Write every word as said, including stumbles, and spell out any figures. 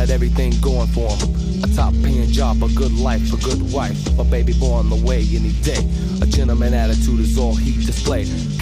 had everything going for him. A top paying job, a good life, a good wife, a baby boy on the way any day. A gentleman attitude is all he displayed.